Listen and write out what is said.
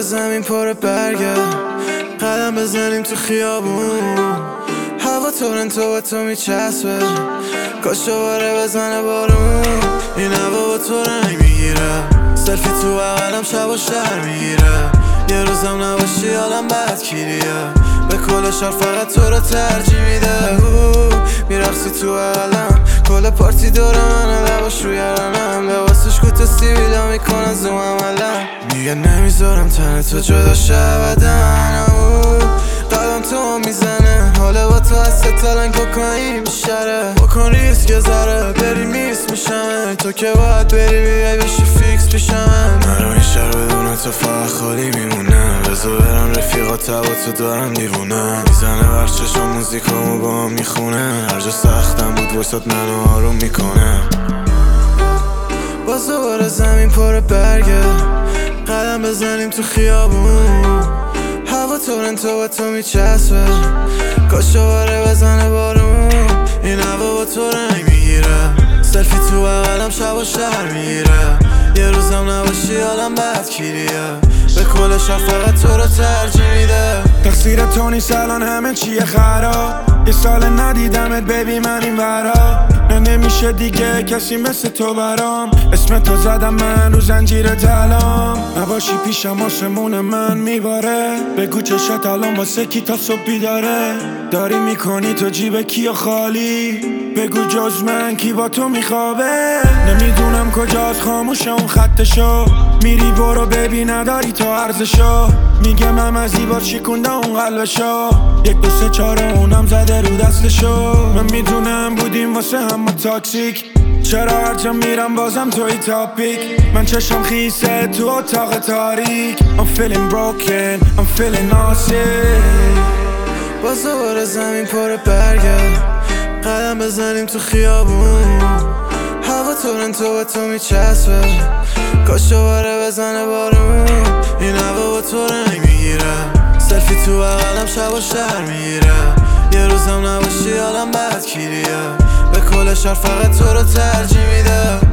زمین پر برگه، قدم بزنیم تو خیابون، هوا تورنتو با تو میچسبه، کاش دوباره بزنه بارون. این هوا با تو رنگ میگیره، سلفی تو بغلم شب و شهر میگیره، یه روزم نباشی حالم بدگیریه، به کل شهر فقط تو رو ترجیح میده. میرقصی تو بغلم، کل پارتی دور منه، لباش روی رنم، لباسش کوته سیبیلا میکنه زوم عملم، میگه نمیذارم تن تو جدا شه ابداً. قدم تو میزنه، حالا با تو از ستالنگ بکنیم بیشتره، بکن ریسک یه ذره، بری میس میشم، تو که باید بری بیای بشی فیکس پیشم. نرو این شهر بدون تو فقط خالی میمونه، بذار برم رفیقات با تو دارم دیوونه، میزنه ورچش و موزیکامو با هم میخونه، هر جا سختم بود وسط منو آروم میکنه. باز دوباره زمین پر برگه، قدم بزنیم تو خیابون، هوا تورنتو با تو میچسبه، کاش دوباره بزنه بارون. این هوا با تو رنگ میگیره، سلفی تو بغلم شب و شهر میگیره، یه روزم نباشی حالم بدگیریه، به کل شهر فقط تو رو ترجیح میده. تقصیر تو نیست الان همه چیه خراب، یه سال ندیدمت ببی من این ورا، نه نمیشه دیگه کسی مثل تو برام، اسم تو زدم من رو زنجیر دلام، نباشی پیشم آسمون من میباره، بگو چشات الان واسه کی تا صبح بیداره، داری میکنی تو جیب کیو خالی، بگو جز من کی با تو میخوابه، نمیدونم کجاست خاموشه اون خطشو، میری برو ببین نداری تو ارزشو، میگه من از زیبا شکونده اون قلبشو، 1 2 3 4 اونم زده رو دستشو، من میدونم بودیم واسه همه تاکسیک، چرا هر جا میرم بازم توی تاپیک، من چشم خیسه تو اتاق تاریک، I'm feeling broken, I'm feeling nauseous. باز دوباره زمین پر برگه، قدم بزنیم تو خیابون، هوا تورنتو با تو میچسبه، کاش دوباره بزنه بارون. این هوا با تو رنگ میگیره، سلفی تو بغلم شب و شهر میگیره، یه روزم نباشی حالم بدگیریه، به کل شهر فقط تو رو ترجیح میده.